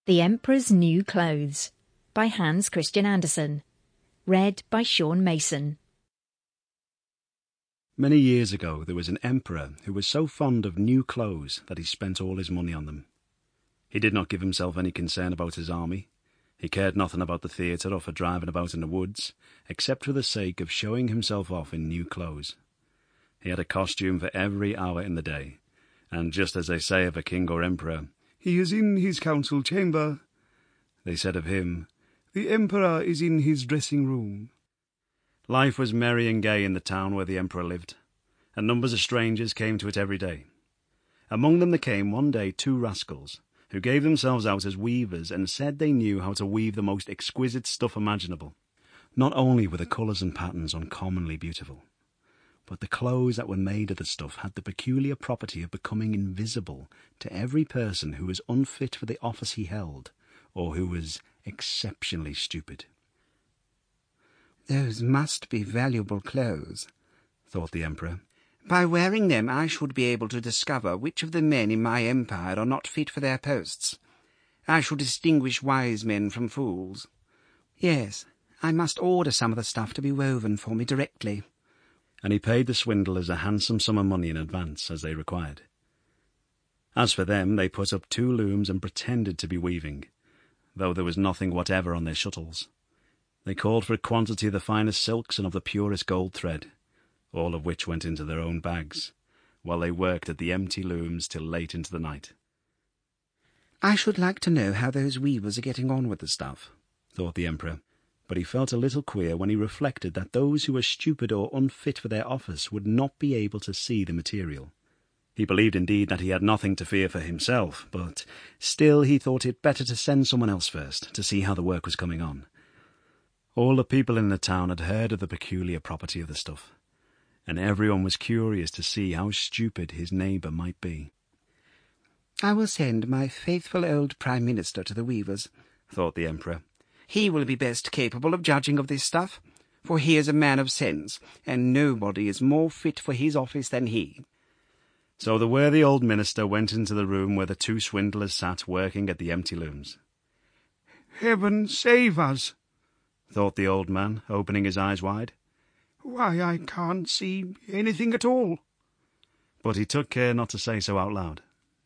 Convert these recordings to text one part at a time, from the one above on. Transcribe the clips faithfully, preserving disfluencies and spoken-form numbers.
The Emperor's New Clothes by Hans Christian Andersen. Read by Sean Mason. Many years ago there was an emperor who was so fond of new clothes that he spent all his money on them. He did not give himself any concern about his army. He cared nothing about the theatre or for driving about in the woods, except for the sake of showing himself off in new clothes. He had a costume for every hour in the day, and just as they say of a king or emperor, "He is in his council chamber," they said of him, "The emperor is in his dressing room." Life was merry and gay in the town where the emperor lived, and numbers of strangers came to it every day. Among them there came one day two rascals, who gave themselves out as weavers and said they knew how to weave the most exquisite stuff imaginable. Not only were the colours and patterns uncommonly beautiful, but the clothes that were made of the stuff had the peculiar property of becoming invisible to every person who was unfit for the office he held, or who was exceptionally stupid. "Those must be valuable clothes," thought the emperor. "By wearing them I should be able to discover which of the men in my empire are not fit for their posts. I shall distinguish wise men from fools. Yes, I must order some of the stuff to be woven for me directly." And he paid the swindlers a handsome sum of money in advance, as they required. As for them, they put up two looms and pretended to be weaving, though there was nothing whatever on their shuttles. They called for a quantity of the finest silks and of the purest gold thread, all of which went into their own bags, while they worked at the empty looms till late into the night. "I should like to know how those weavers are getting on with the stuff," thought the emperor, but he felt a little queer when he reflected that those who were stupid or unfit for their office would not be able to see the material. He believed indeed that he had nothing to fear for himself, but still he thought it better to send someone else first, to see how the work was coming on. All the people in the town had heard of the peculiar property of the stuff, and everyone was curious to see how stupid his neighbour might be. "I will send my faithful old Prime Minister to the weavers," thought the emperor. "He will be best capable of judging of this stuff, for he is a man of sense, and nobody is more fit for his office than he." So the worthy old minister went into the room where the two swindlers sat working at the empty looms. "Heaven save us," thought the old man, opening his eyes wide. "Why, I can't see anything at all." But he took care not to say so out loud.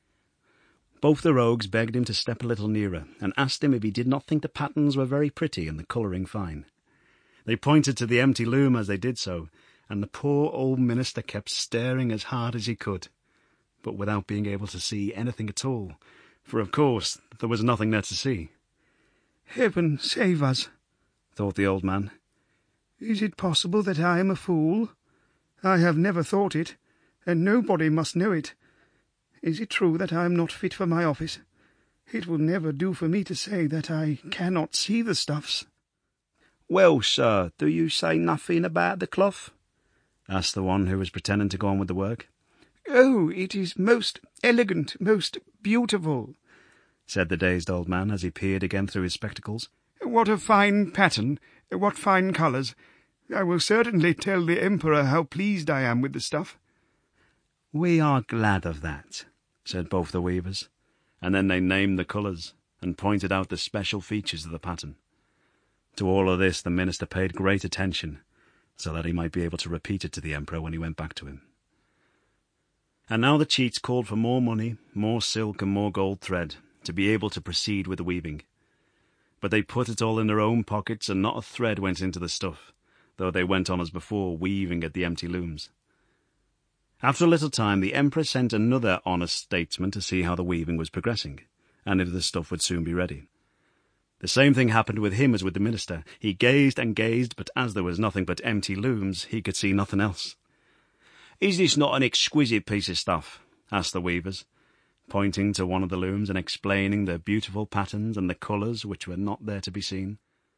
Both the rogues begged him to step a little nearer, and asked him if he did not think the patterns were very pretty and the colouring fine. They pointed to the empty loom as they did so, and the poor old minister kept staring as hard as he could, but without being able to see anything at all, for of course there was nothing there to see. "Heaven save us," thought the old man. "Is it possible that I am a fool? I have never thought it, and nobody must know it. Is it true that I am not fit for my office? It will never do for me to say that I cannot see the stuffs." "Well, sir, do you say nothing about the cloth?" asked the one who was pretending to go on with the work. "Oh, it is most elegant, most beautiful," said the dazed old man as he peered again through his spectacles. "What a fine pattern, what fine colours. I will certainly tell the emperor how pleased I am with the stuff." "We are glad of that," said both the weavers, and then they named the colours and pointed out the special features of the pattern. To all of this the minister paid great attention, so that he might be able to repeat it to the emperor when he went back to him. And now the cheats called for more money, more silk and more gold thread, to be able to proceed with the weaving. But they put it all in their own pockets, and not a thread went into the stuff, though they went on as before, weaving at the empty looms. After a little time the emperor sent another honest statesman to see how the weaving was progressing, and if the stuff would soon be ready. The same thing happened with him as with the minister. He gazed and gazed, but as there was nothing but empty looms, he could see nothing else. "Is this not an exquisite piece of stuff?" asked the weavers, pointing to one of the looms and explaining the beautiful patterns and the colours which were not there to be seen.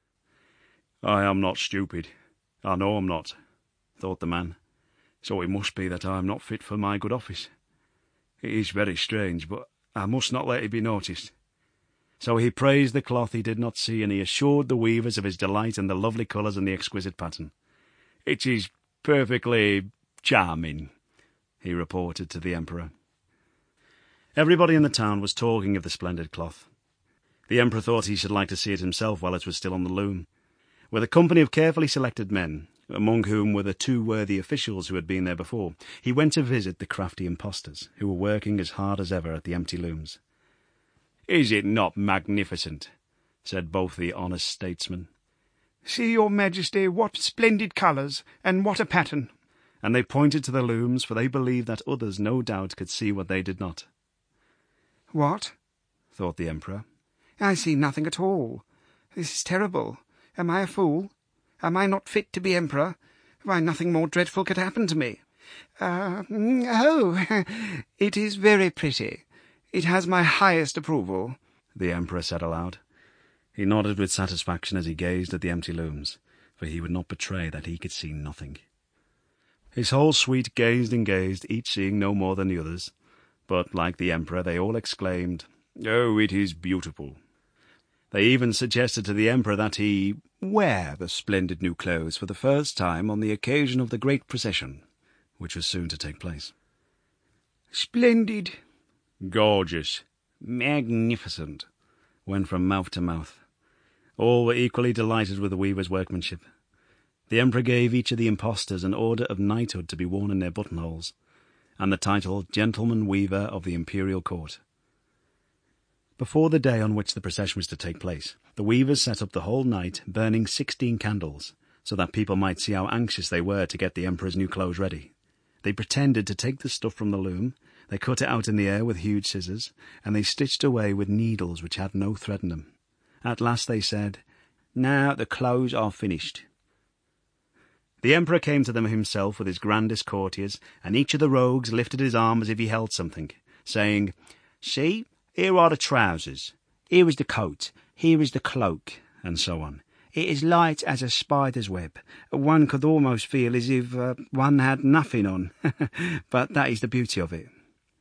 "I am not stupid. I know I'm not," thought the man. "So it must be that I am not fit for my good office. It is very strange, but I must not let it be noticed." So he praised the cloth he did not see, and he assured the weavers of his delight in the lovely colours and the exquisite pattern. "It is perfectly charming," he reported to the emperor. Everybody in the town was talking of the splendid cloth. The Emperor thought he should like to see it himself while it was still on the loom. With a company of carefully selected men, among whom were the two worthy officials who had been there before, he went to visit the crafty impostors, who were working as hard as ever at the empty looms. "Is it not magnificent?" said both the honest statesmen. "See, your Majesty, what splendid colours, and what a pattern!" And they pointed to the looms, for they believed that others no doubt could see what they did not. "What?" thought the Emperor. "I see nothing at all. This is terrible. Am I a fool? Am I not fit to be Emperor? Why, nothing more dreadful could happen to me. Uh, oh, it is very pretty. It has my highest approval," the Emperor said aloud. He nodded with satisfaction as he gazed at the empty looms, for he would not betray that he could see nothing. His whole suite gazed and gazed, each seeing no more than the others, but, like the Emperor, they all exclaimed, "Oh, it is beautiful!" They even suggested to the Emperor that he wear the splendid new clothes for the first time on the occasion of the great procession, which was soon to take place. "Splendid!" "Gorgeous!" "Magnificent!" went from mouth to mouth. All were equally delighted with the weaver's workmanship. The Emperor gave each of the impostors an order of knighthood to be worn in their buttonholes, and the title Gentleman Weaver of the Imperial Court. Before the day on which the procession was to take place, the weavers sat up the whole night, burning sixteen candles, so that people might see how anxious they were to get the Emperor's new clothes ready. They pretended to take the stuff from the loom, they cut it out in the air with huge scissors, and they stitched away with needles which had no thread in them. At last they said, "Now the clothes are finished." The Emperor came to them himself with his grandest courtiers, and each of the rogues lifted his arm as if he held something, saying, "See, here are the trousers, here is the coat, here is the cloak," and so on. "It is light as a spider's web. One could almost feel as if uh, one had nothing on, but that is the beauty of it."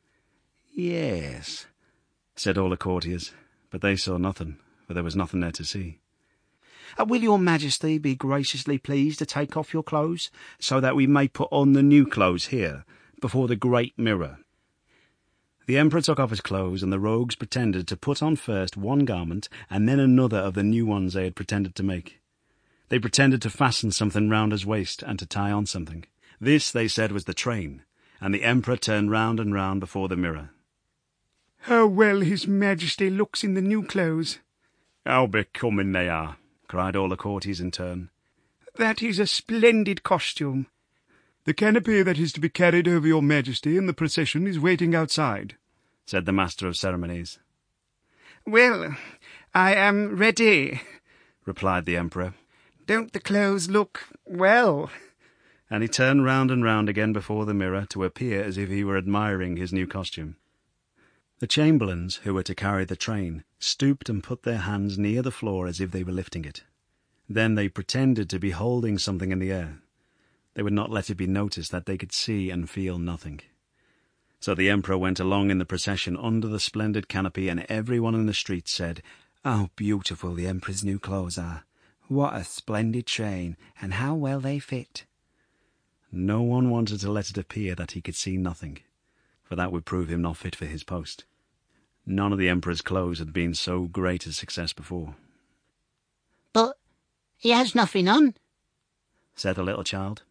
"Yes," said all the courtiers, but they saw nothing, for there was nothing there to see. Uh, "will your Majesty be graciously pleased to take off your clothes, so that we may put on the new clothes here, before the great mirror?" The Emperor took off his clothes, and the rogues pretended to put on first one garment, and then another of the new ones they had pretended to make. They pretended to fasten something round his waist, and to tie on something. This, they said, was the train, and the Emperor turned round and round before the mirror. "How well His Majesty looks in the new clothes!" "How becoming they are!" cried all the courtiers in turn. "That is a splendid costume." "The canopy that is to be carried over your Majesty in the procession is waiting outside," said the Master of Ceremonies. "Well, I am ready," replied the Emperor. "Don't the clothes look well?" And he turned round and round again before the mirror to appear as if he were admiring his new costume. The chamberlains, who were to carry the train, stooped and put their hands near the floor as if they were lifting it. Then they pretended to be holding something in the air. They would not let it be noticed that they could see and feel nothing. So the Emperor went along in the procession under the splendid canopy, and everyone in the street said, "How beautiful the Emperor's new clothes are! What a splendid train, and how well they fit!" No one wanted to let it appear that he could see nothing, for that would prove him not fit for his post. None of the Emperor's clothes had been so great a success before. "But he has nothing on," said the little child.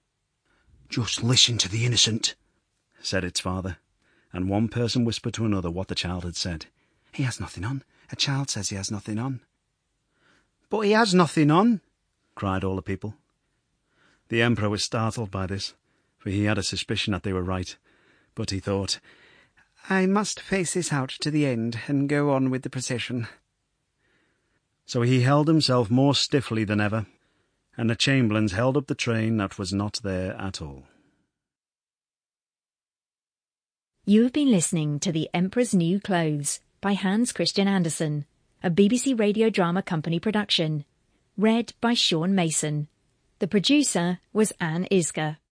"Just listen to the innocent," said its father, and one person whispered to another what the child had said. "He has nothing on. A child says he has nothing on." "But he has nothing on," cried all the people. The Emperor was startled by this, for he had a suspicion that they were right, but he thought, "I must face this out to the end and go on with the procession." So he held himself more stiffly than ever, and the chamberlains held up the train that was not there at all. You have been listening to The Emperor's New Clothes by Hans Christian Andersen, a B B C Radio Drama Company production. Read by Sean Mason. The producer was Anne Isger.